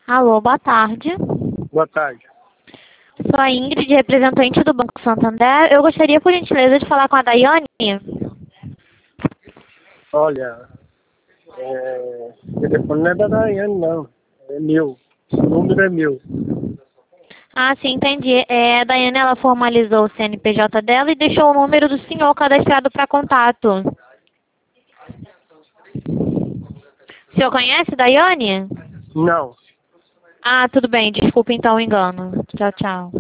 Alô, boa tarde. Boa tarde. Sou a Ingrid, representante do Banco Santander. Eu gostaria, por gentileza, de falar com a Daiane. Olha, o telefone não é da Daiane, não. É meu. O número é meu. Ah, sim, entendi. A Daiane, ela formalizou o CNPJ dela e deixou o número do senhor cadastrado para contato. O senhor conhece Daiane? Não. Ah, tudo bem. Desculpe então o engano. Tchau, tchau.